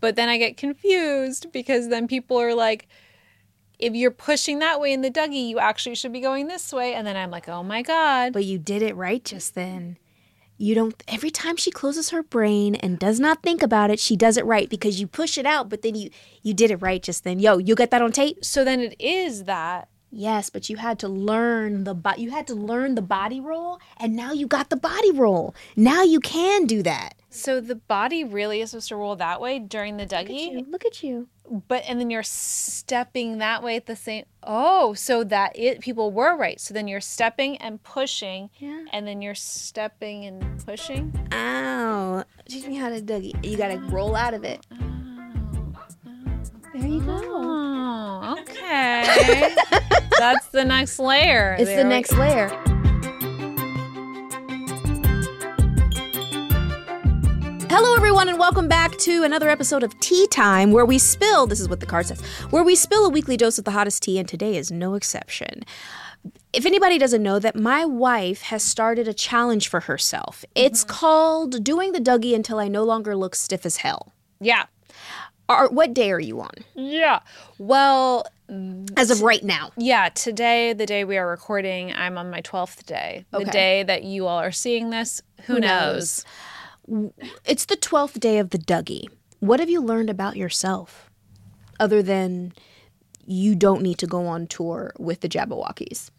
But then I get confused because then people are like, if you're pushing that way in the Dougie, you actually should be going this way. And then I'm like, oh my God. But you did it right just then. You don't, every time she closes her brain and does not think about it, she does it right because you push it out, but then you did it right just then. Yo, you got that on tape? So then it is that. Yes, but you had to learn the body roll, and now you got the body roll. Now you can do that. So the body really is supposed to roll that way during the Dougie? Look at you. And then you're stepping that way at the same. Oh, so people were right. So then you're stepping and pushing, and then you're stepping and pushing. Ow! Teach me how to Dougie. You gotta roll out of it. There you go. Oh, okay. That's the next layer. It's the next layer. Hello, everyone, and welcome back to another episode of Tea Time, where we spill, this is what the card says, where we spill a weekly dose of the hottest tea, and today is no exception. If anybody doesn't know that, my wife has started a challenge for herself. It's called Doing the Dougie Until I No Longer Look Stiff as Hell. Yeah. What day are you on? Yeah. Well, as of right now. Yeah, today, the day we are recording, I'm on my 12th day. The day that you all are seeing this, who knows? It's the 12th day of the Dougie. What have you learned about yourself other than you don't need to go on tour with the Jabbawockeez?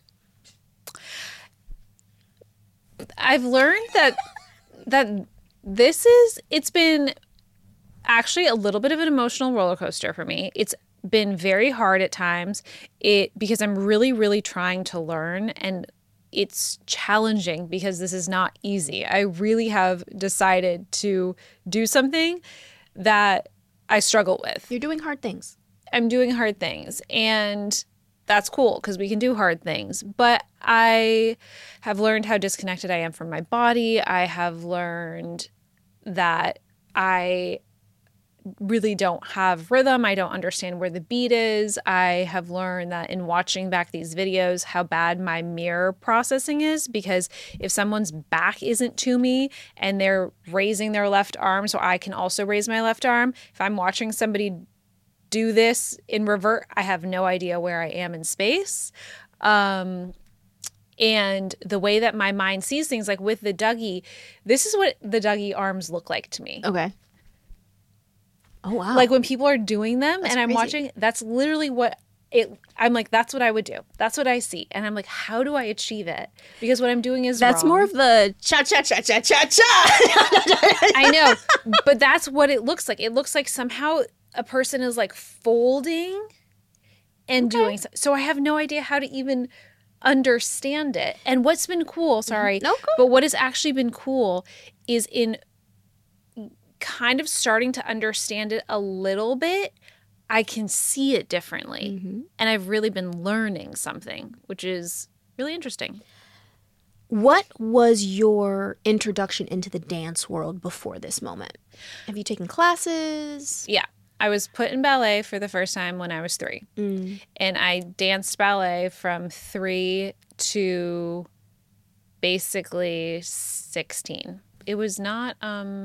I've learned that it's been actually a little bit of an emotional roller coaster for me. It's been very hard at times because I'm really, really trying to learn, and it's challenging because this is not easy. I really have decided to do something that I struggle with. You're doing hard things. I'm doing hard things, and that's cool because we can do hard things. But I have learned how disconnected I am from my body. I have learned that I really don't have rhythm. I don't understand where the beat is. I have learned that in watching back these videos how bad my mirror processing is, because if someone's back isn't to me and they're raising their left arm so I can also raise my left arm, if I'm watching somebody do this in revert, I have no idea where I am in space. And the way that my mind sees things, like with the Dougie, this is what the Dougie arms look like to me. Okay. Oh, wow. Like when people are doing them That's and I'm crazy. watching, that's literally I'm like, that's what I would do. That's what I see. And I'm like, how do I achieve it? Because what I'm doing is That's wrong. more of the cha-cha-cha-cha-cha-cha. I know, but that's what it looks like. It looks like somehow a person is like folding and doing so I have no idea how to even understand it. And what's been cool, but what has actually been cool is in kind of starting to understand it a little bit, I can see it differently. And I've really been learning something, which is really interesting. What was your introduction into the dance world before this moment? Have you taken classes? Yeah. I was put in ballet for the first time when I was 3. And I danced ballet from 3 to basically 16. It was not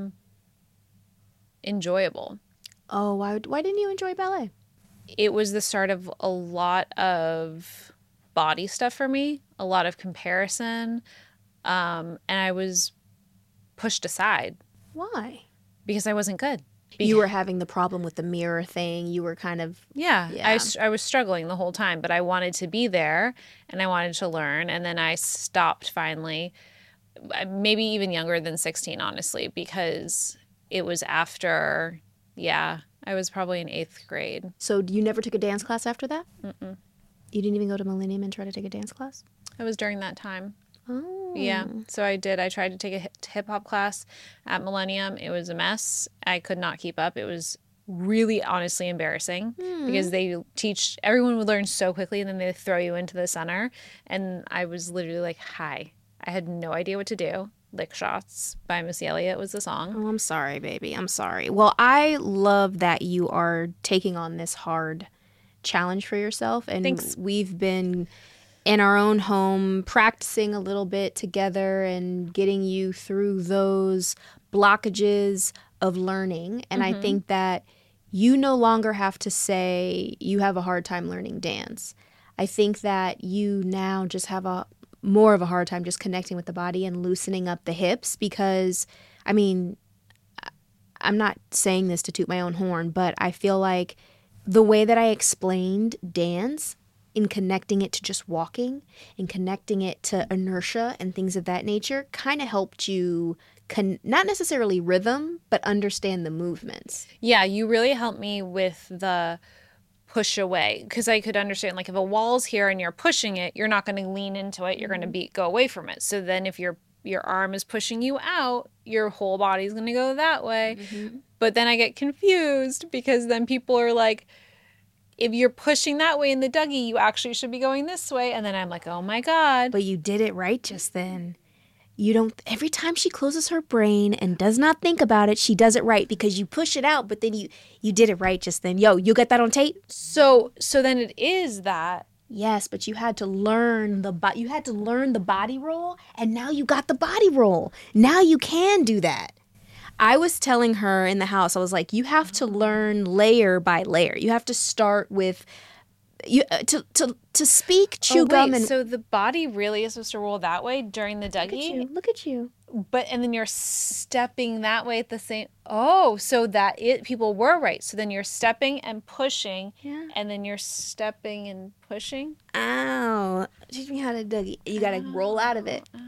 enjoyable. Oh, why didn't you enjoy ballet? It was the start of a lot of body stuff for me, a lot of comparison, and I was pushed aside. Why? Because I wasn't good. You were having the problem with the mirror thing. You were kind of... Yeah. I was struggling the whole time, but I wanted to be there and I wanted to learn. And then I stopped finally, maybe even younger than 16, honestly, because it was after, I was probably in 8th grade. So you never took a dance class after that? Mm-mm. You didn't even go to Millennium and try to take a dance class? It was during that time. Oh. Yeah. So I did. I tried to take a hip-hop class at Millennium. It was a mess. I could not keep up. It was really honestly embarrassing because they teach, everyone would learn so quickly and then they throw you into the center. And I was literally like, hi. I had no idea what to do. Lick Shots by Missy Elliott was the song. Oh, I'm sorry, baby. I'm sorry. Well, I love that you are taking on this hard challenge for yourself. And Thanks. We've been in our own home practicing a little bit together and getting you through those blockages of learning. And I think that you no longer have to say you have a hard time learning dance. I think that you now just have more of a hard time just connecting with the body and loosening up the hips because, I mean, I'm not saying this to toot my own horn, but I feel like the way that I explained dance in connecting it to just walking and connecting it to inertia and things of that nature kind of helped you not necessarily rhythm, but understand the movements. Yeah, you really helped me with the push away because I could understand, like, if a wall's here and you're pushing it, you're not going to lean into it. You're going to go away from it. So then if your arm is pushing you out, your whole body's going to go that way. Mm-hmm. But then I get confused because then people are like, if you're pushing that way in the Dougie, you actually should be going this way. And then I'm like, oh my God. But you did it right just then. You don't, every time she closes her brain and does not think about it, she does it right because you push it out, but then you did it right just then. Yo, you get that on tape? So then it is that. Yes, but you had to learn the body roll, and now you got the body roll. Now you can do that. I was telling her in the house, I was like, you have to learn layer by layer. You have to start with to speak chew gum and so the body really is supposed to roll that way during the Dougie? Look at you. And then you're stepping that way at the same. Oh, so people were right. So then you're stepping and pushing, and then you're stepping and pushing. Ow! Teach me how to Dougie. You gotta roll out of it.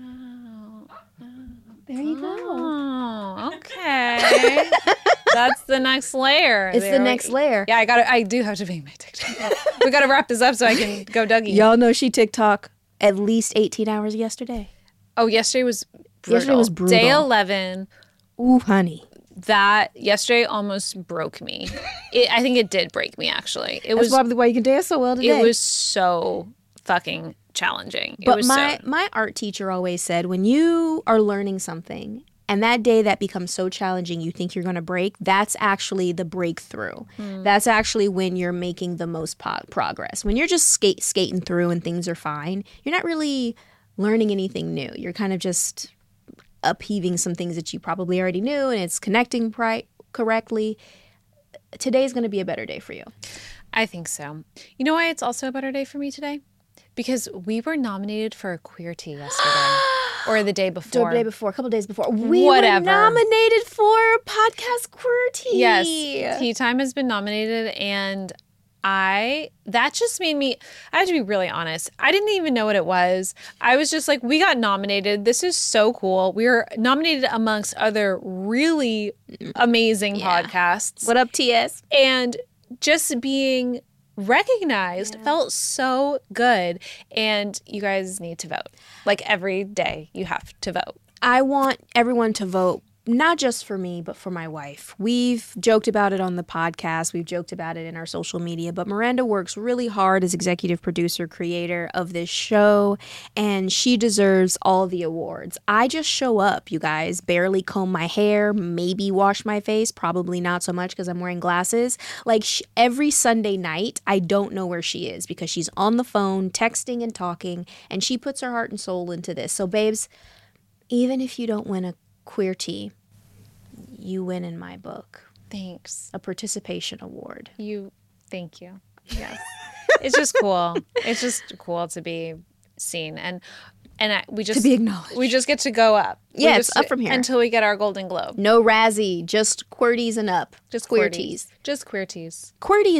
There you go. Oh, okay. That's the next layer. It's the next layer. Yeah, I do have to make my TikTok. We got to wrap this up so I can go Dougie. Y'all know she TikTok at least 18 hours yesterday. Oh, yesterday was brutal. Day 11. Ooh, honey. That yesterday almost broke me. I think it did break me, actually. That's probably why you can dance so well today. It was so fucking challenging. But my art teacher always said, when you are learning something and that day that becomes so challenging you think you're going to break, that's actually the breakthrough. That's actually when you're making the most progress. When you're just skating through and things are fine, you're not really learning anything new. You're kind of just upheaving some things that you probably already knew, and it's connecting correctly. Today's going to be a better day for you. I think so. You know why it's also a better day for me today? Because we were nominated for a Queer Tea yesterday. Or the day before. A couple days before. We were nominated for Podcast Queer Tea. Yes. Tea Time has been nominated, and that just made me, I have to be really honest. I didn't even know what it was. I was just like, we got nominated. This is so cool. We were nominated amongst other really amazing podcasts. What up, TS? And just being recognized felt so good. And you guys need to vote. Like every day you have to vote. I want everyone to vote, not just for me, but for my wife. We've joked about it on the podcast. We've joked about it in our social media. But Miranda works really hard as executive producer, creator of this show, and she deserves all the awards. I just show up, you guys, barely comb my hair, maybe wash my face, probably not so much because I'm wearing glasses. Like every Sunday night, I don't know where she is because she's on the phone, texting and talking, and she puts her heart and soul into this. So, babes, even if you don't win a Queer Tea, you win in my book. Thanks. A participation award. Thank you. Yes. It's just cool. It's just cool to be seen and we just to be acknowledged. We just get to go up. Yeah, it's up from here until we get our Golden Globe. No Razzie, just Queerties and up. Just Queer Teas. Just Queer Teas. QWERTY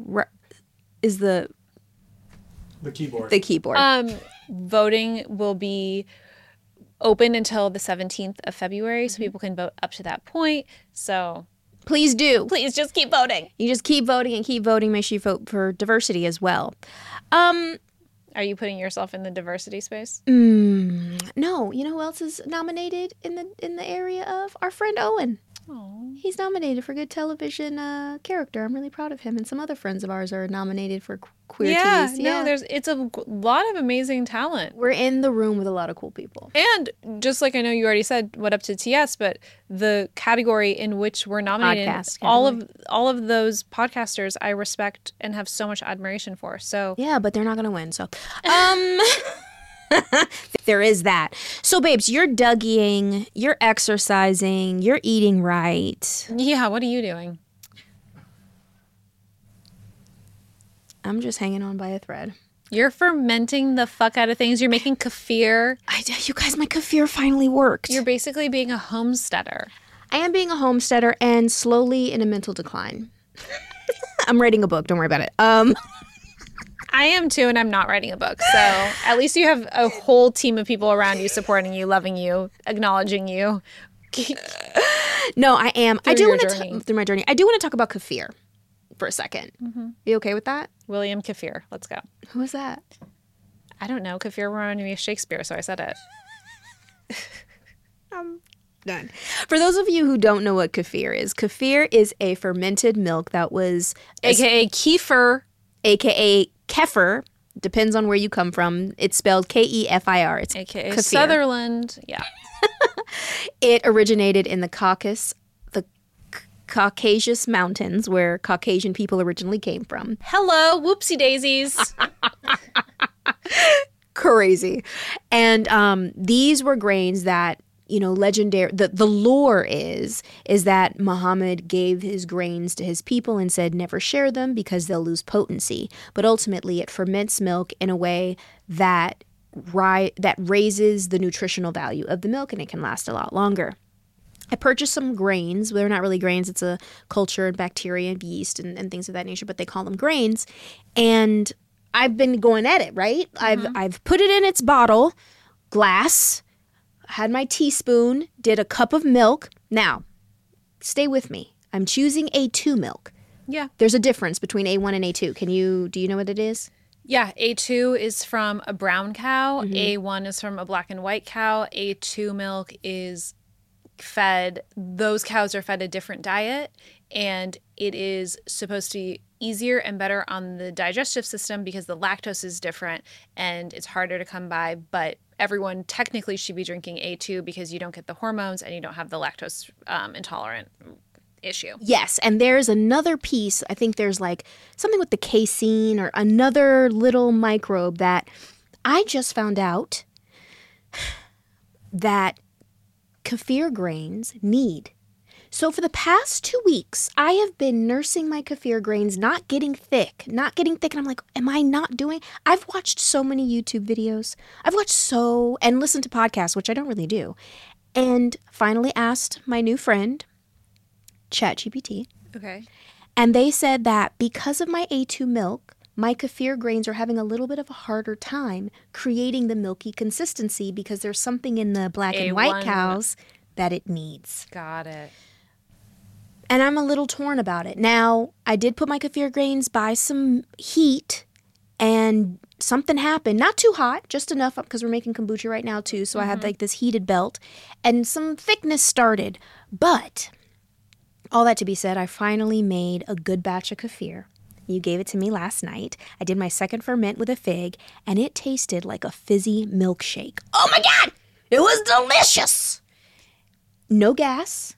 is the keyboard. The keyboard. Voting will be open until the 17th of February, so people can vote up to that point. So please do. Please just keep voting. You just keep voting and keep voting. Make sure you vote for diversity as well. Are you putting yourself in the diversity space? No. You know who else is nominated in the area of? Our friend Owen. Oh. He's nominated for good television character. I'm really proud of him. And some other friends of ours are nominated for Queer Teas. Yeah, no, it's a lot of amazing talent. We're in the room with a lot of cool people. And just like I know you already said, what up to TS, but the category in which we're nominated, all of those podcasters I respect and have so much admiration for. So yeah, but they're not going to win. So there is that. So, babes, you're Dougieing, you're exercising, you're eating right. Yeah, what are you doing? I'm just hanging on by a thread. You're fermenting the fuck out of things. You're making kefir. You guys, my kefir finally worked. You're basically being a homesteader. I am being a homesteader and slowly in a mental decline. I'm writing a book. Don't worry about it. I am too, and I'm not writing a book. So at least you have a whole team of people around you supporting you, loving you, acknowledging you. No, I am. I do your want journey. to through my journey. I do want to talk about kefir for a second. You okay with that? William Kefir. Let's go. Who is that? I don't know. Kefir reminded me of Shakespeare, so I said it. Done. For those of you who don't know what kefir is a fermented milk that was AKA kefir. AKA kefir. Depends on where you come from. It's spelled Kefir. It's AKA kefir. Sutherland. Yeah. It originated in the Caucasus Mountains, where Caucasian people originally came from. Hello, whoopsie daisies. Crazy. And these were grains that, legendary. The lore is that Muhammad gave his grains to his people and said never share them because they'll lose potency. But ultimately, it ferments milk in a way that raises the nutritional value of the milk, and it can last a lot longer. I purchased some grains. They're not really grains. It's a culture and bacteria and yeast and things of that nature, but they call them grains. And I've been going at it, right? I've put it in its bottle, glass, had my teaspoon, did a cup of milk. Now, stay with me. I'm choosing A2 milk. Yeah. There's a difference between A1 and A2. Do you know what it is? Yeah, A2 is from a brown cow. A1 is from a black and white cow. A2 milk is those cows are fed a different diet, and it is supposed to be easier and better on the digestive system because the lactose is different and it's harder to come by, but everyone technically should be drinking A2 because you don't get the hormones and you don't have the lactose intolerant issue. Yes, and there's another piece. I think there's like something with the casein or another little microbe that I just found out that kefir grains need. So for the past 2 weeks, I have been nursing my kefir grains, not getting thick. And I'm like, am I not doing? I've watched so many YouTube videos. And listened to podcasts, which I don't really do. And finally asked my new friend, ChatGPT. Okay. And they said that because of my A2 milk, my kefir grains are having a little bit of a harder time creating the milky consistency because there's something in the black and white cows that it needs. Got it. And I'm a little torn about it. Now, I did put my kefir grains by some heat and something happened. Not too hot, just enough because we're making kombucha right now too. So I had like this heated belt and some thickness started. But all that to be said, I finally made a good batch of kefir. You gave it to me last night. I did my second ferment with a fig, and it tasted like a fizzy milkshake. Oh my God! It was delicious! No gas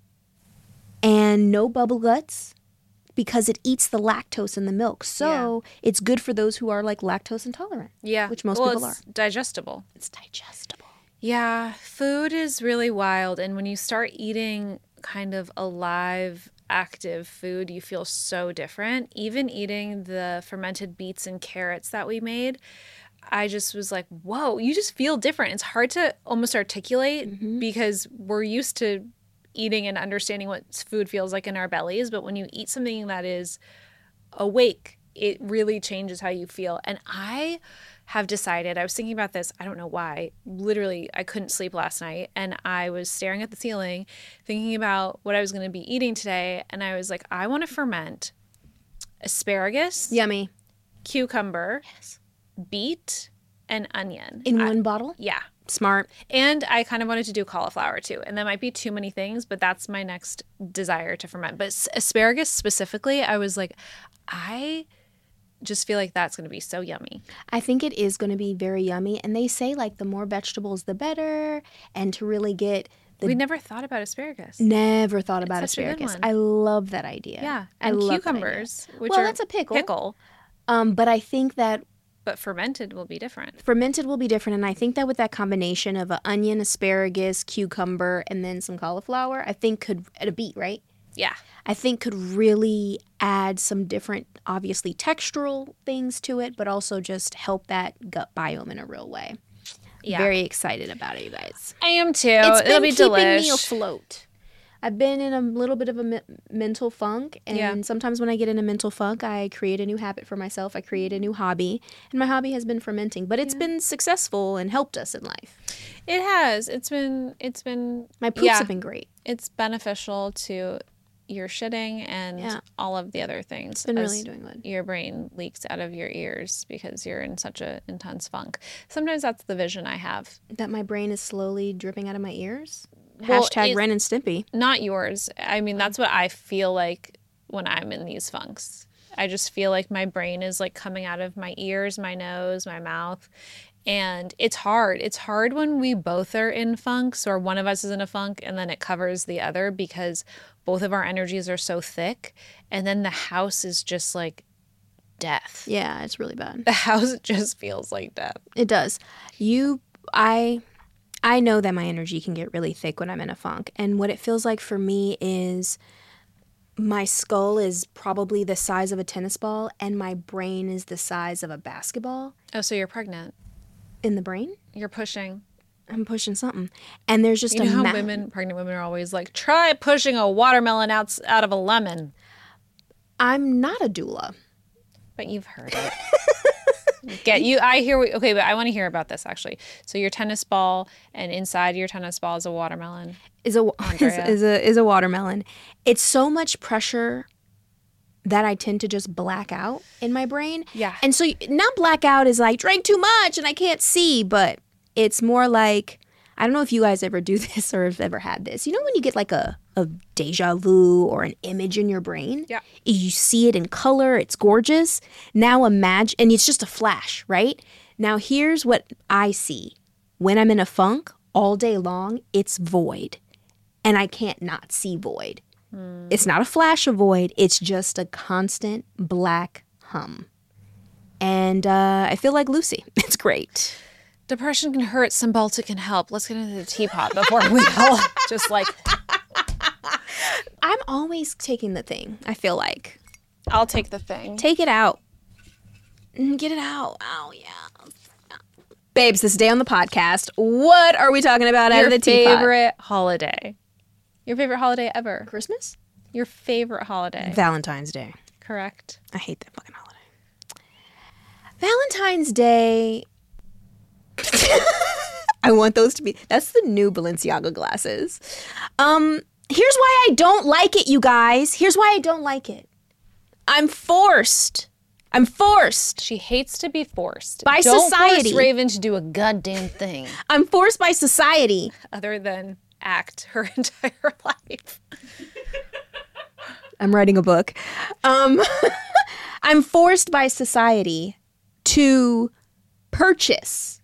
and no bubble guts because it eats the lactose in the milk. So it's good for those who are like lactose intolerant. Yeah. Which most people it's digestible. It's digestible. Yeah. Food is really wild. And when you start eating kind of alive, active food, you feel so different. Even eating the fermented beets and carrots that we made, I just was like, whoa, you just feel different. It's hard to almost articulate because we're used to eating and understanding what food feels like in our bellies. But when you eat something that is awake, it really changes how you feel. And I have decided, I was thinking about this, I don't know why, literally I couldn't sleep last night and I was staring at the ceiling thinking about what I was going to be eating today, and I was like, I want to ferment asparagus, Yummy. cucumber, beet, and onion. In one bottle? Yeah. Smart. And I kind of wanted to do cauliflower too. And that might be too many things, but that's my next desire to ferment. But asparagus specifically, I was like, I just feel like that's going to be so yummy. I think it is going to be very yummy. And they say like the more vegetables, the better. And to really get We never thought about asparagus. Never thought about such a good asparagus. one. I love that idea. Yeah. I And love cucumbers, which well, are that's a pickle. pickle, But I think that but fermented will be different. fermented will be different. And I think that with that combination of an onion, asparagus, cucumber, and then some cauliflower, I think and a beet, right? Yeah. I think could really add some different, obviously, textural things to it, but also just help that gut biome in a real way. Yeah. Very excited about it, you guys. I am too. It's It'll been be keeping delish. me afloat. I've been in a little bit of a mental funk, and sometimes when I get in a mental funk, I create a new habit for myself. I create a new hobby, and my hobby has been fermenting, but it's been successful and helped us in life. It has. It's been My poops have been great. It's beneficial to your shitting and all of the other things. It's been really doing good. Your brain leaks out of your ears because you're in such an intense funk. Sometimes that's the vision I have. That my brain is slowly dripping out of my ears? Well, Hashtag Ren and Stimpy. Not yours. I mean, that's what I feel like when I'm in these funks. I just feel like my brain is like coming out of my ears, my nose, my mouth. And it's hard. It's hard when we both are in funks or one of us is in a funk and then it covers the other because both of our energies are so thick. And then the house is just like death. Yeah, it's really bad. The house just feels like death. It does. I know that my energy can get really thick when I'm in a funk. And what it feels like for me is my skull is probably the size of a tennis ball and my brain is the size of a basketball. Oh, so you're pregnant. In the brain? You're pushing. I'm pushing something. And there's just you know how pregnant women are always like, try pushing a watermelon out of a lemon. I'm not a doula. But you've heard it. Okay, but I want to hear about this actually. So your tennis ball, and inside your tennis ball is a watermelon. Is a watermelon. It's so much pressure that I tend to just black out in my brain. Yeah. And so not black out is like drank too much and I can't see, but it's more like, I don't know if you guys ever do this or have ever had this. You know when you get like a deja vu or an image in your brain? Yeah. You see it in color, it's gorgeous. Now imagine, and it's just a flash, right? Now here's what I see. When I'm in a funk all day long, it's void. And I can't not see void. It's not a flash of void. It's just a constant black hum. And I feel like Lucy. It's great. Depression can hurt. Cymbalta can help. Let's get into the teapot before we all just like... I'm always taking the thing, I feel like. I'll take the thing. Take it out. Get it out. Oh, yeah. Babes, this day on the podcast, what are we talking about out of the teapot? Your favorite holiday. Your favorite holiday ever. Christmas? Your favorite holiday. Valentine's Day. Correct. I hate that fucking holiday. Valentine's Day... I want those to be... That's the new Balenciaga glasses. Here's why I don't like it, you guys. Here's why I don't like it. I'm forced. She hates to be forced. By Don't society. Force Raven to do a goddamn thing. I'm forced by society. Other than act her entire life. I'm writing a book. I'm forced by society to purchase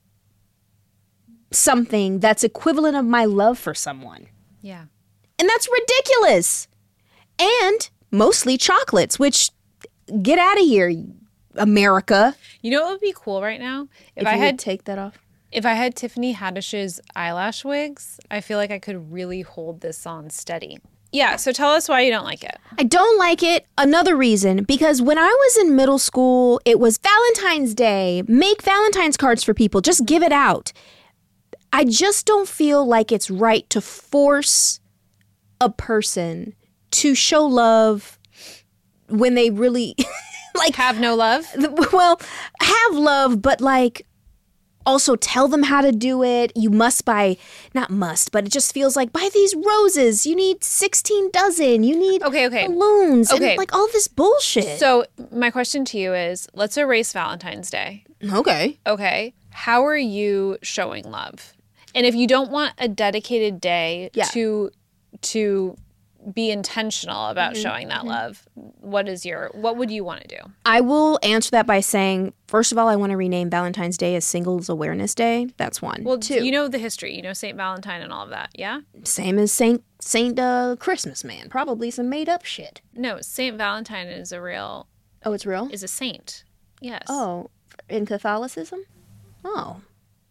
something that's equivalent of my love for someone. Yeah. And that's ridiculous. And mostly chocolates, which get out of here, America. You know what would be cool right now? If I had take that off. If I had Tiffany Haddish's eyelash wigs, I feel like I could really hold this on steady. Yeah, so tell us why you don't like it. I don't like it. Another reason, because when I was in middle school, it was Valentine's Day. Make Valentine's cards for people. Just give it out. I just don't feel like it's right to force a person to show love when they really like have no love. Well, have love, but like also tell them how to do it. You must buy, not must, but it just feels like buy these roses. You need 16 dozen. You need balloons and like all this bullshit. So my question to you is, let's erase Valentine's Day. Okay. How are you showing love? And if you don't want a dedicated day to be intentional about showing that love, what would you want to do? I will answer that by saying, first of all, I want to rename Valentine's Day as Singles Awareness Day. That's one. Well, two, you know the history. You know St. Valentine and all of that, yeah? Same as Saint Christmas Man. Probably some made up shit. No, St. Valentine is a real... Oh, it's real? Is a saint. Yes. Oh, in Catholicism? Oh.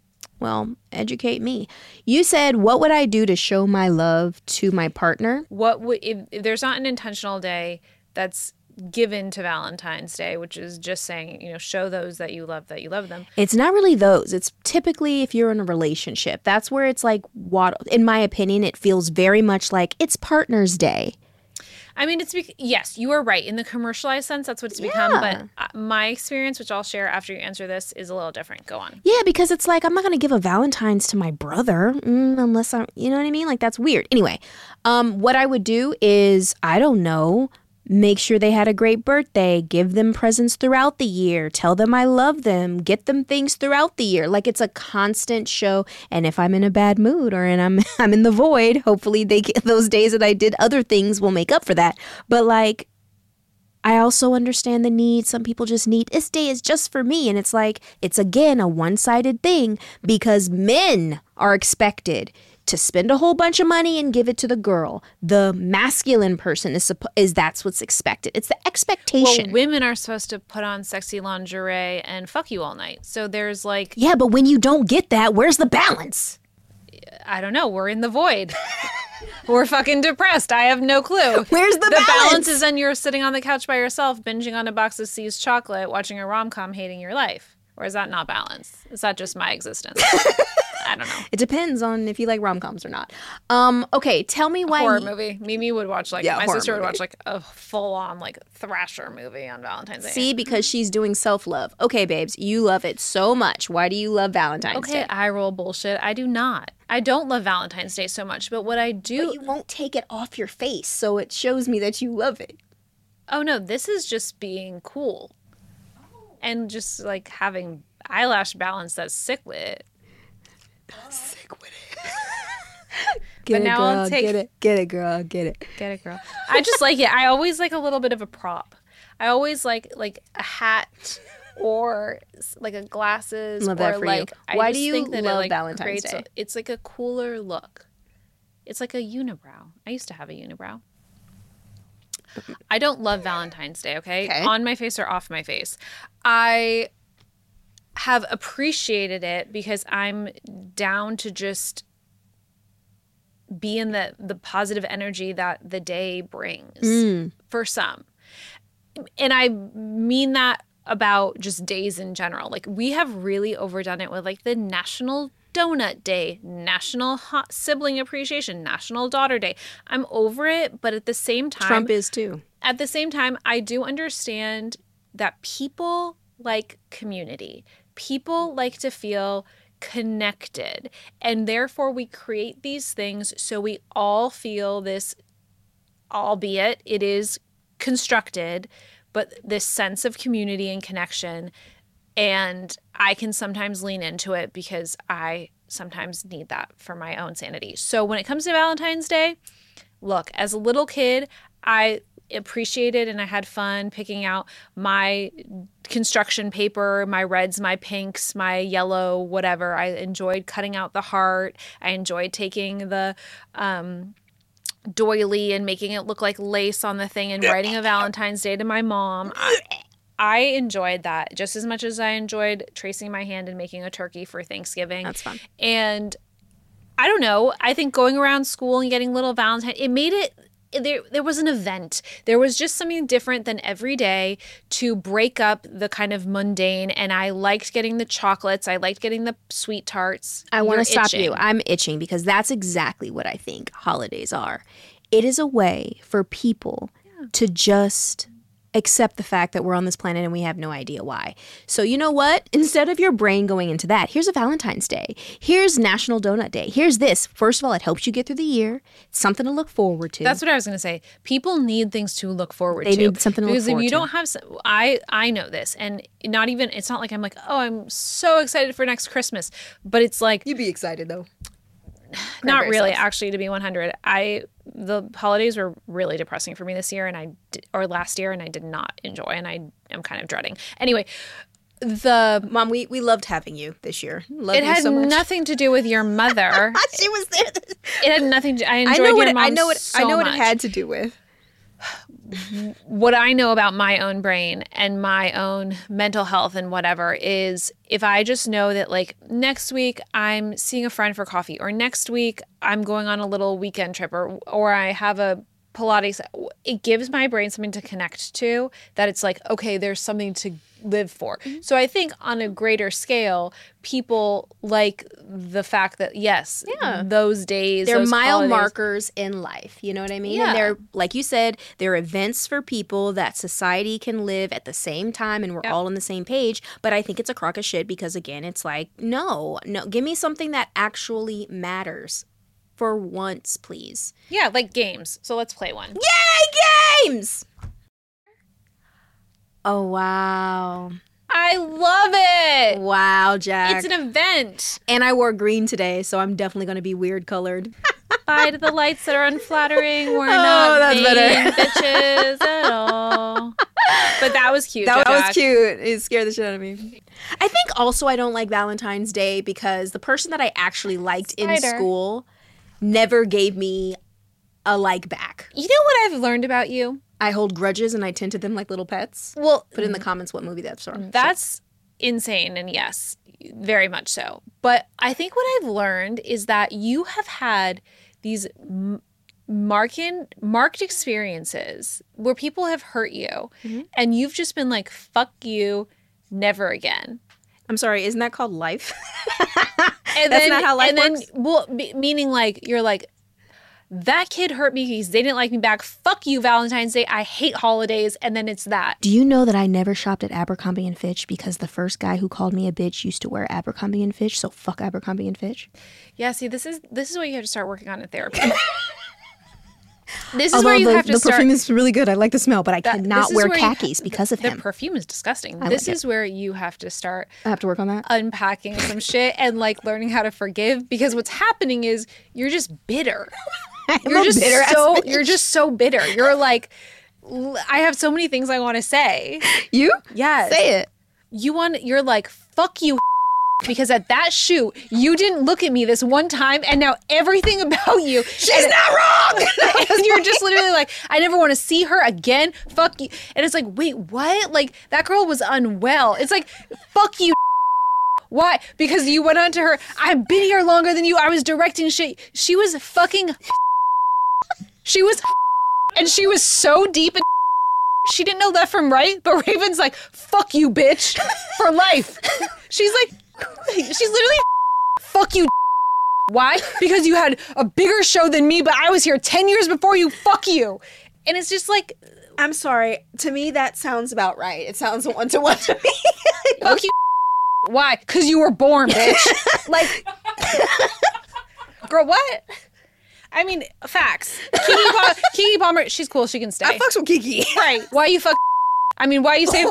Well, educate me. You said, what would I do to show my love to my partner? What would if there's not an intentional day that's given to Valentine's Day, which is just saying, show those that you love them. It's not really those. It's typically if you're in a relationship. That's where it's like, in my opinion, it feels very much like it's Partner's Day. I mean, yes, you are right. In the commercialized sense, that's what it's become. But my experience, which I'll share after you answer this, is a little different. Go on. Yeah, because it's like, I'm not going to give a Valentine's to my brother unless I'm, you know what I mean? Like, that's weird. Anyway, what I would do is, I don't know, make sure they had a great birthday, give them presents throughout the year, tell them I love them, get them things throughout the year. Like, it's a constant show. And if I'm in a bad mood or I'm in the void, hopefully those days that I did other things will make up for that. But like, I also understand the need. Some people just need, this day is just for me. And it's like, it's again a one-sided thing because men are expected to spend a whole bunch of money and give it to the girl. The masculine person is that's what's expected. It's the expectation. Well, women are supposed to put on sexy lingerie and fuck you all night. So there's like... Yeah, but when you don't get that, where's the balance? I don't know. We're in the void. We're fucking depressed. I have no clue. Where's the balance? The balance is then you're sitting on the couch by yourself, binging on a box of See's chocolate, watching a rom-com, hating your life. Or is that not balance? Is that just my existence? I don't know. It depends on if you like rom-coms or not. Okay, tell me why... Horror movie. Mimi would watch my sister would watch like a full-on like thrasher movie on Valentine's Day. See, because she's doing self-love. Okay, babes, you love it so much. Why do you love Valentine's Day? Okay, I roll bullshit. I do not. I don't love Valentine's Day so much, but what I do... But you won't take it off your face, so it shows me that you love it. Oh, no, this is just being cool. And just like having eyelash balance that's sick with it. Sick with it. Get it, girl. Get it, girl. Get it. Get it, girl. I just like it. I always like a little bit of a prop. I always like a hat or like a glasses. Love that or for like, you. Why I do just you think that love it, like, Valentine's Day? It's like a cooler look. It's like a unibrow. I used to have a unibrow. I don't love Valentine's Day, okay? On my face or off my face. I have appreciated it because I'm down to just be in the positive energy that the day brings for some. And I mean that about just days in general. Like, we have really overdone it with like the National Donut Day, National Hot Sibling Appreciation, National Daughter Day. I'm over it, but at the same time... Trump is too. At the same time, I do understand that people like community. People like to feel connected. And therefore, we create these things so we all feel this, albeit it is constructed, but this sense of community and connection. And I can sometimes lean into it because I sometimes need that for my own sanity. So when it comes to Valentine's Day, look, as a little kid, I appreciated and I had fun picking out my construction paper, my reds, my pinks, my yellow, whatever. I enjoyed cutting out the heart. I enjoyed taking the doily and making it look like lace on the thing and writing a Valentine's Day to my mom. I enjoyed that just as much as I enjoyed tracing my hand and making a turkey for Thanksgiving. That's fun. And I don't know. I think going around school and getting little Valentine, it made it, there was an event. There was just something different than every day to break up the kind of mundane. And I liked getting the chocolates. I liked getting the sweet tarts. I want to stop you. I'm itching because that's exactly what I think holidays are. It is a way for people to just accept the fact that we're on this planet and we have no idea why. So you know what? Instead of your brain going into that, here's a Valentine's Day. Here's National Donut Day. Here's this. First of all, it helps you get through the year. It's something to look forward to. That's what I was going to say. People need things to look forward to. They need something to look forward to. Because if you don't have... I know this. And not even... It's not like I'm like, oh, I'm so excited for next Christmas. But it's like... You'd be excited, though. Not really, actually, to be 100. The holidays were really depressing for me this year or last year, and I did not enjoy, and I am kind of dreading. Anyway, Mom, we loved having you this year. It had nothing to do with your mother. She was there. It had nothing to... I enjoyed your mom so much. I know what it had to do with. what I know about my own brain and my own mental health and whatever is if I just know that like next week I'm seeing a friend for coffee, or next week I'm going on a little weekend trip, or I have a Pilates, it gives my brain something to connect to, that it's like, okay, there's something to live for. So I think on a greater scale, people like the fact that, yes, those days, they're those mile holidays, markers in life. You know what I mean? Yeah. And they're, like you said, they're events for people that society can live at the same time and we're all on the same page. But I think it's a crock of shit because, again, it's like, no, give me something that actually matters. For once, please. Yeah, like games. So let's play one. Yay, games! Oh, wow. I love it. Wow, Jack. It's an event. And I wore green today, so I'm definitely going to be weird colored. Bye to the lights that are unflattering. We're not that's mean better. bitches at all. But that was cute. That Jack. was cute. It scared the shit out of me. I think also I don't like Valentine's Day because the person that I actually liked in school never gave me a like back. You know what I've learned about you? I hold grudges and I tend to them like little pets. Well, put in the comments what movie that's from. That's insane, and yes, very much so. But I think what I've learned is that you have had these marked experiences where people have hurt you, and you've just been like, fuck you, never again. I'm sorry, isn't that called life? And That's not how life works? Well, meaning like, you're like, that kid hurt me because they didn't like me back. Fuck you, Valentine's Day. I hate holidays. And then it's that. Do you know that I never shopped at Abercrombie & Fitch because the first guy who called me a bitch used to wear Abercrombie & Fitch, so fuck Abercrombie & Fitch? Yeah, see, this is what you have to start working on in therapy. This is where you have to the start. The perfume is really good. I like the smell, but I cannot wear khakis because of him. The perfume is disgusting. I This like is where you have to start. I have to work on that. Unpacking some shit and like learning how to forgive, because what's happening is you're just bitter. You're just so bitter. You're like, I have so many things I want to say. You? Yes. Say it. You're like, fuck you, because at that shoot, you didn't look at me this one time, and now everything about you. She's not wrong! And you're just literally like, I never want to see her again. Fuck you. And it's like, wait, what? Like, that girl was unwell. It's like, fuck you. Why? Because you went on to her, I've been here longer than you. I was directing shit. She was fucking. She was. And she was so deep in. She didn't know left from right, but Raven's like, fuck you, bitch, for life. She's literally, fuck you. Why? Because you had a bigger show than me, but I was here 10 years before you. Fuck you. And it's just like, I'm sorry. To me, that sounds about right. It sounds one-to-one to me. fuck you. Why? Because you were born, bitch. Like, girl, what? I mean, facts. Kiki Palmer, she's cool. She can stay. I fucks with Kiki. Right. Why you fuck? I mean, why you say?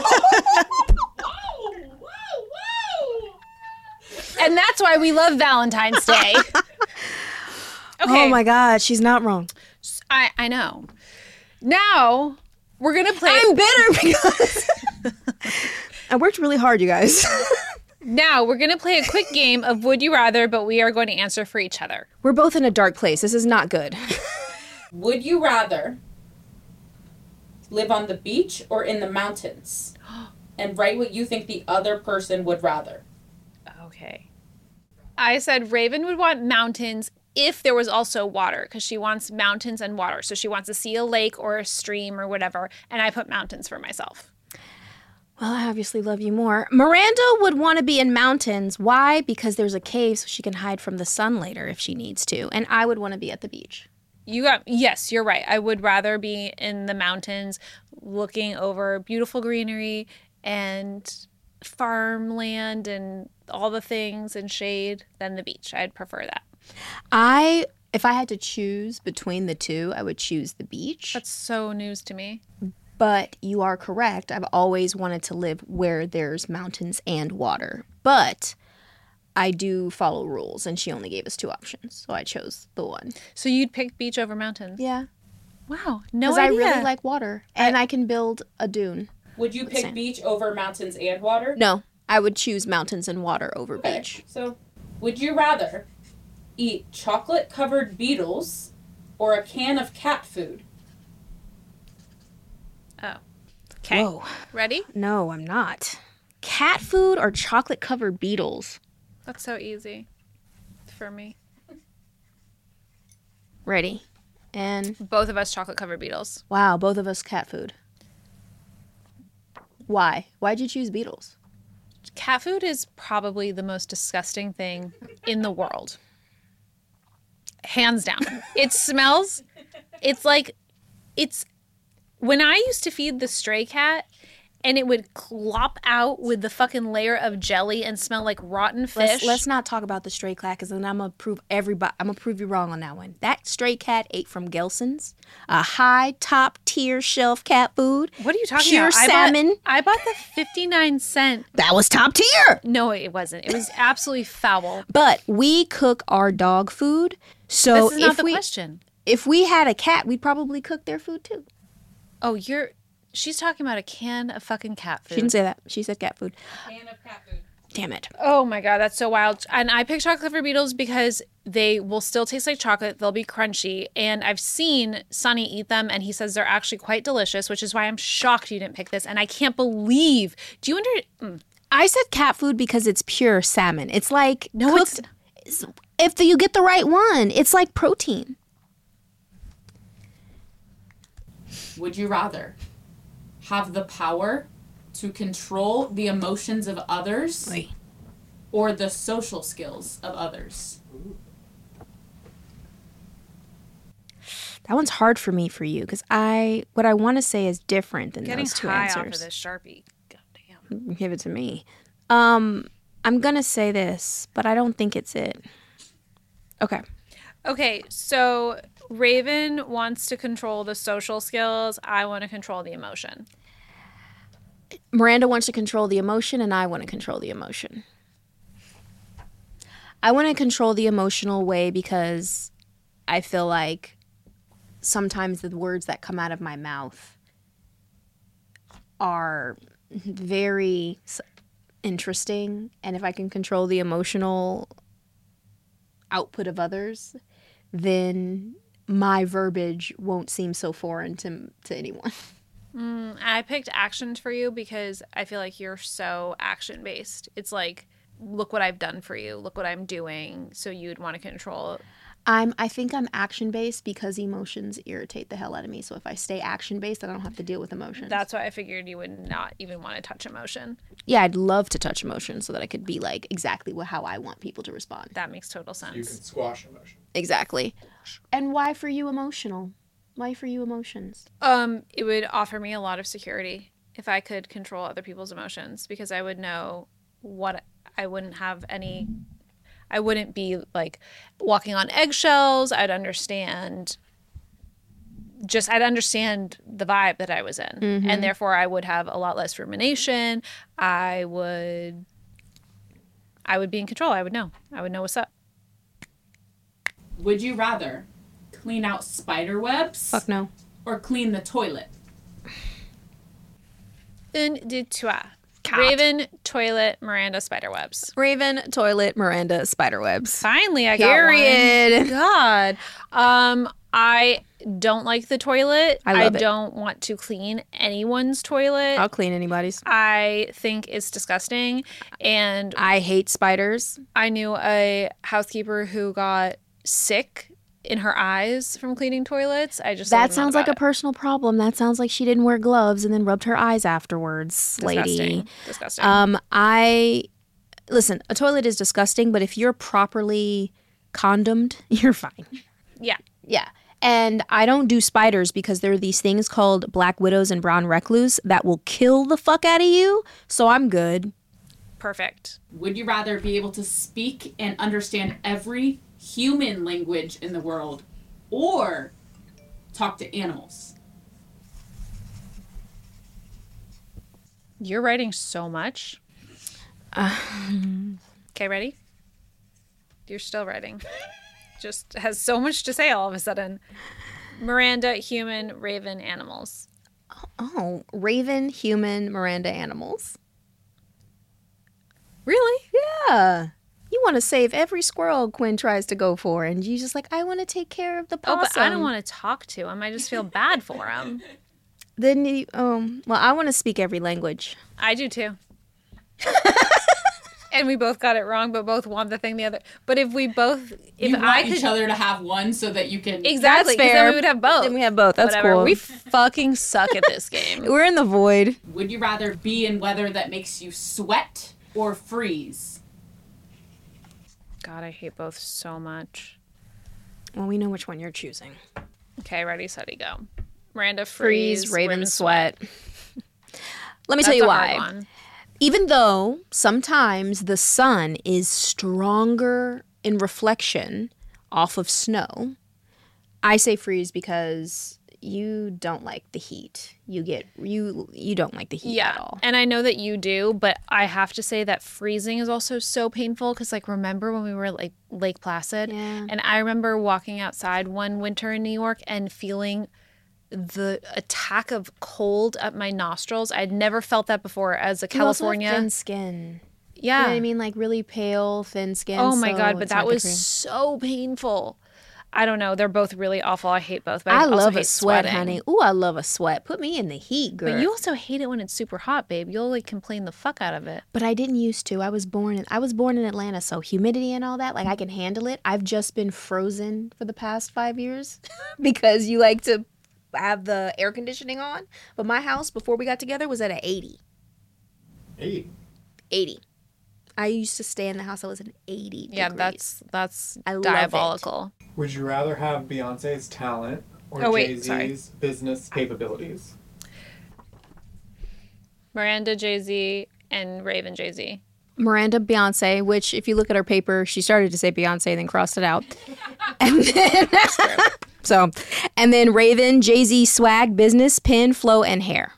And that's why we love Valentine's Day. Okay. Oh my God, she's not wrong. I know. Now we're gonna play. I'm bitter because I worked really hard, you guys. Now we're gonna play a quick game of Would You Rather, but we are going to answer for each other. We're both in a dark place. This is not good. Would you rather live on the beach or in the mountains? And write what you think the other person would rather. Okay. I said Raven would want mountains if there was also water, because she wants mountains and water. So she wants to see a lake or a stream or whatever. And I put mountains for myself. Well, I obviously love you more. Miranda would want to be in mountains. Why? Because there's a cave so she can hide from the sun later if she needs to. And I would want to be at the beach. Yes, you're right. I would rather be in the mountains looking over beautiful greenery and farmland and all the things and shade than the beach. I'd prefer that. If I had to choose between the two, I would choose the beach. That's so news to me. But you are correct. I've always wanted to live where there's mountains and water. But I do follow rules, and she only gave us two options, so I chose the one. So you'd pick beach over mountains? Yeah. Wow, no Because idea. I really like water, and I can build a dune. Would you pick beach over mountains and water? No, I would choose mountains and water over beach. So, would you rather eat chocolate-covered beetles or a can of cat food? Oh. Okay. Whoa. Ready? No, I'm not. Cat food or chocolate-covered beetles? That's so easy for me. Ready. And, Both of us chocolate covered beetles. wow, both of us cat food. Why? Why'd you choose beetles? Cat food is probably the most disgusting thing in the world. Hands down. It smells, it's when I used to feed the stray cat and it would clop out with the fucking layer of jelly and smell like rotten fish. Let's not talk about the stray cat because then I'm gonna prove you wrong on that one. That stray cat ate from Gelson's, a high top tier shelf cat food. What are you talking Pure about? salmon. I bought the 59-cent. That was top tier. No, it wasn't. It was absolutely foul. But we cook our dog food, so This is not the question. if we had a cat, we'd probably cook their food too. Oh, she's talking about a can of fucking cat food. She didn't say that. She said cat food. Can of cat food. Damn it. Oh my God, that's so wild. And I picked chocolate covered beetles because they will still taste like chocolate. They'll be crunchy. And I've seen Sonny eat them and he says they're actually quite delicious, which is why I'm shocked you didn't pick this. And I can't believe. Do you I said cat food because it's pure salmon. It's like No, cooked. If you get the right one, it's like protein. Would you rather have the power to control the emotions of others or the social skills of others? That one's hard for me for you because what I want to say is different than getting those two high answers. off of this Sharpie? Goddamn. Give it to me. I'm gonna say this, but I don't think it's it. Okay. Okay, so Raven wants to control the social skills. I want to control the emotion. Miranda wants to control the emotion, and I want to control the emotion. I want to control the emotional way because I feel like sometimes the words that come out of my mouth are very interesting. And if I can control the emotional output of others, then my verbiage won't seem so foreign to anyone. I picked actions for you because I feel like you're so action based. It's like, look what I've done for you. Look what I'm doing. So you'd want to control. I think I'm action based because emotions irritate the hell out of me. So if I stay action based, I don't have to deal with emotions. That's why I figured you would not even want to touch emotion. Yeah, I'd love to touch emotion so that I could be like exactly how I want people to respond. That makes total sense. You can squash emotion. Exactly. And why for you emotional? Why for you emotions? It would offer me a lot of security if I could control other people's emotions because I would know what I wouldn't have any. I wouldn't be like walking on eggshells. I'd understand the vibe that I was in. Mm-hmm. And therefore I would have a lot less rumination. I would be in control. I would know what's up. Would you rather clean out spider webs Fuck no. or clean the toilet? Un, deux, trois. Cat. Raven, toilet, Miranda, spiderwebs. Raven, toilet, Miranda, spiderwebs. Finally, I got Period. one. God. I don't like the toilet. I love it. don't want to clean anyone's toilet. I'll clean anybody's. I think it's disgusting. And I hate spiders. I knew a housekeeper who got sick in her eyes from cleaning toilets. That sounds like a personal problem. That sounds like she didn't wear gloves and then rubbed her eyes afterwards, lady. Disgusting. Listen, a toilet is disgusting, but if you're properly condomed, you're fine. Yeah. Yeah. And I don't do spiders because there are these things called black widows and brown recluse that will kill the fuck out of you. So I'm good. Perfect. Would you rather be able to speak and understand every human language in the world or talk to animals? You're writing so much. Okay, ready? You're still writing. Just has so much to say all of a sudden. Miranda, human, Raven, animals. Oh, Raven, human, Miranda, animals. Really? Yeah. You want to save every squirrel Quinn tries to go for, and you just like, I want to take care of the Oh, possum. but I don't want to talk to him. I just feel bad for him. Then you, well, I want to speak every language. I do too. And we both got it wrong, but both want the thing the other. But if we both, if you I want could, each other to have one so that you can. exactly, because then we would have both. Then we have both. That's Whatever. cool. We fucking suck at this game. We're in the void. Would you rather be in weather that makes you sweat or freeze? God, I hate both so much. Well, we know which one you're choosing. Okay, ready, steady, go. Miranda, Freeze, Raven, sweat. Let me That's tell you a hard why. one. Even though sometimes the sun is stronger in reflection off of snow, I say freeze because you don't like the heat. You don't like the heat at all. And I know that you do, but I have to say that freezing is also so painful because, like, remember when we were like Lake Placid? Yeah. And I remember walking outside one winter in New York and feeling the attack of cold up my nostrils. I'd never felt that before as a California. You also have thin skin. Yeah. You know what I mean? Like really pale, thin skin. Oh my so God, but it's that not good was for you. so painful. I don't know. They're both really awful. I hate both. But I also love a hate sweat, sweating. honey. Ooh, I love a sweat. Put me in the heat, girl. But you also hate it when it's super hot, babe. You'll like complain the fuck out of it. But I didn't used to. I was born in Atlanta, so humidity and all that, like I can handle it. I've just been frozen for the past 5 years because you like to have the air conditioning on. But my house before we got together was at an 80. 80. I used to stay in the house that was an 80 Yeah, degrees. that's I love it. diabolical. Would you rather have Beyonce's talent or Oh, wait, Jay-Z's sorry. business capabilities? Miranda, Jay-Z, and Raven, Jay-Z. Miranda Beyonce, which if you look at her paper, she started to say Beyonce and then crossed it out. And then, and then Raven, Jay-Z, swag, business, pen, flow, and hair.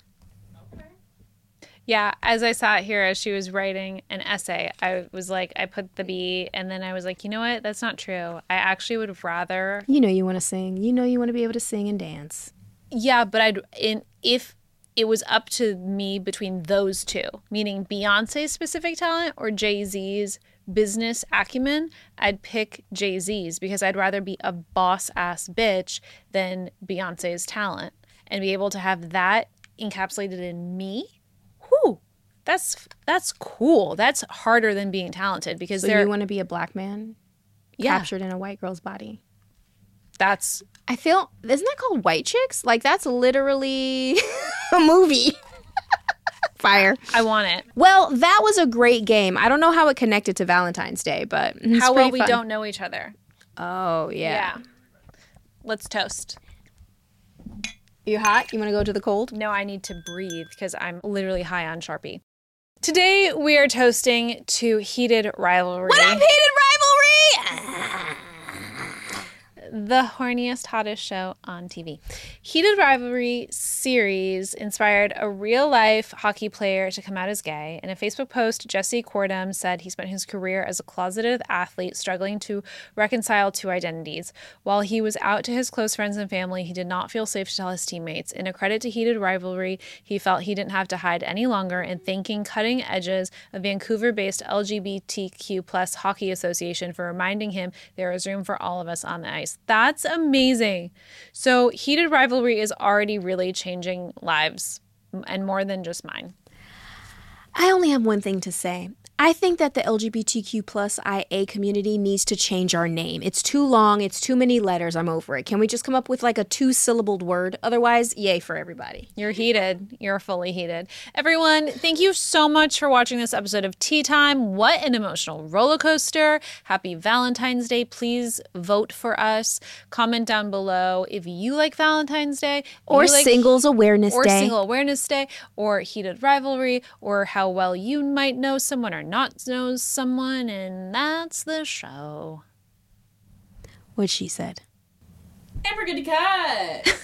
Yeah, as I sat here as she was writing an essay, I was like, I put the B, and then I was like, you know what? That's not true. I actually would rather. You know you want to sing. You know you want to be able to sing and dance. Yeah, but if it was up to me between those two, meaning Beyonce's specific talent or Jay-Z's business acumen, I'd pick Jay-Z's because I'd rather be a boss-ass bitch than Beyonce's talent and be able to have that encapsulated in me. Whew, that's cool. That's harder than being talented because So you want to be a black man captured in a white girl's body. That's I feel, isn't that called White Chicks? Like that's literally a movie. Fire. I want it. Well, that was a great game. I don't know how it connected to Valentine's Day, but it's How well pretty we fun. don't know each other. Oh, yeah. Let's toast. You hot? You want to go to the cold? No, I need to breathe because I'm literally high on Sharpie. Today we are toasting to Heated Rivalry. What up, Heated Rivalry? The horniest, hottest show on TV. Heated Rivalry series inspired a real-life hockey player to come out as gay. In a Facebook post, Jesse Cordum said he spent his career as a closeted athlete struggling to reconcile two identities. While he was out to his close friends and family, he did not feel safe to tell his teammates. In a credit to Heated Rivalry, he felt he didn't have to hide any longer, and thanking Cutting Edges, a Vancouver-based LGBTQ+ hockey association, for reminding him there is room for all of us on the ice. That's amazing. So Heated Rivalry is already really changing lives, and more than just mine. I only have one thing to say. I think that the LGBTQ plus IA community needs to change our name. It's too long. It's too many letters. I'm over it. Can we just come up with like a 2-syllabled word? Otherwise, yay for everybody. You're heated. You're fully heated. Everyone, thank you so much for watching this episode of Tea Time. What an emotional roller coaster. Happy Valentine's Day. Please vote for us. Comment down below if you like Valentine's Day. Or you like Singles Awareness or Day. Single Awareness Day, or Heated Rivalry, or how well you might know someone or not know someone, and that's the show. What she said. And we're good to cut.